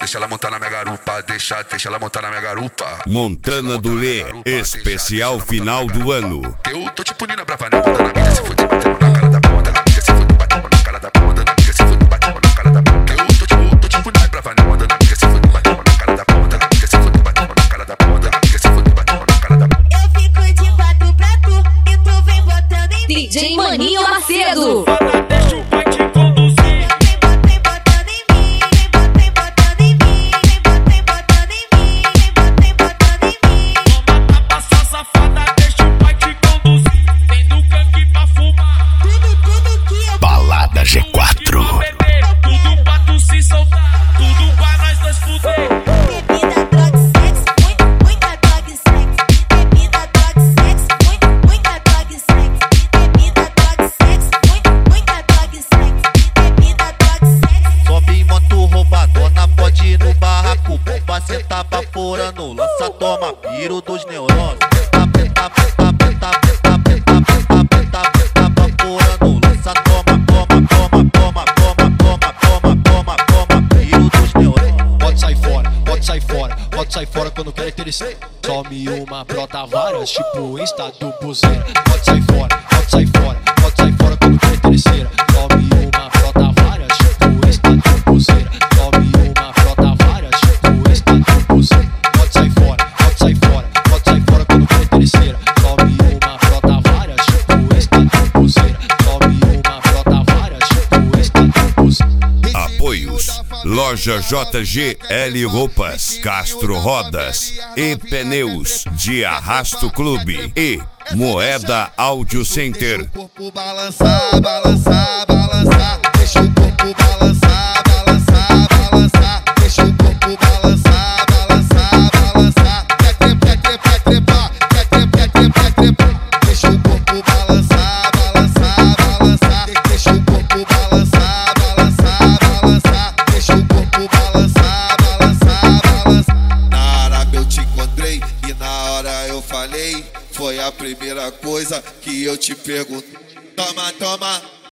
deixa ela montar na minha garupa, deixa ela montar na minha garupa. Montana do Lê, especial final do ano. Eu tô tipo Nina Brava, né? Botando a amiga, se fuder, batendo na cara da bunda, na amiga, se fuder, batendo na cara da bunda, na amiga, se fuder, batendo na cara da bunda. Eu tô tipo Nina Brava, né? Botando a amiga, se fuder, batendo na cara da bunda, na amiga, se fuder, batendo na cara da bunda, na amiga, se fuder, batendo na cara da bunda. Eu fico de 4 pra tu e tu vem botando em mim. DJ Maninho Macedo. Deixa o pai te conduzir. Vem botando em mim, vem botando em mim, vem botando em mim, vem botando em mim. Toma tapa, safada, deixa o pai te conduzir. Vem do canque pra fumar. Tudo que eu Balada G4. Tudo pra tu se soltar. Tudo pra nós dois fuder. bebida, droga e sexo, muita droga e sexo. Bebida, droga e sexo, muita droga e sexo. Bebida, droga e sexo, muita droga e sexo. Bebida, droga e sexo. Sobe em moto roubadona, pode ir no barraco. Bomba cê tá vaporando, lança, toma, piro dos neurônios. Tá vaporando, lança, toma, piro dos neurônios. Pode sair fora, pode sair fora, pode sair fora quando quer interessar. Some uma, brota várias, tipo Insta do buzeira. Pode sair fora, pode sair fora, pode sair fora quando quer interesseira. Some uma, brota várias, tipo Insta do buzeira. Some uma, brota várias, tipo Insta do buzeira. Pode sair fora, pode sair fora, pode sair fora quando quer interesseira. Some uma, brota várias, tipo Insta do buzeira. Some uma, brota várias, tipo Insta do buzeira. Apoios: Loja JGL Roupas, Castro Rodas e Pneus de Arrasto Clube e Moeda Audio Center. Corpo balançar, balançar, balançar. Deixa o corpo balançar, balançar, balançar. Deixa o corpo balançar, balançar, balançar. Quer trepar, quer trepar. Deixa o corpo balançar, balançar, balançar. Deixa o corpo balançar, balançar, balançar. Deixa o corpo balançar, balançar, balançar. Na Arábia eu te encontrei e na hora eu falei. Foi a primeira coisa que eu te perguntei. Toma, toma.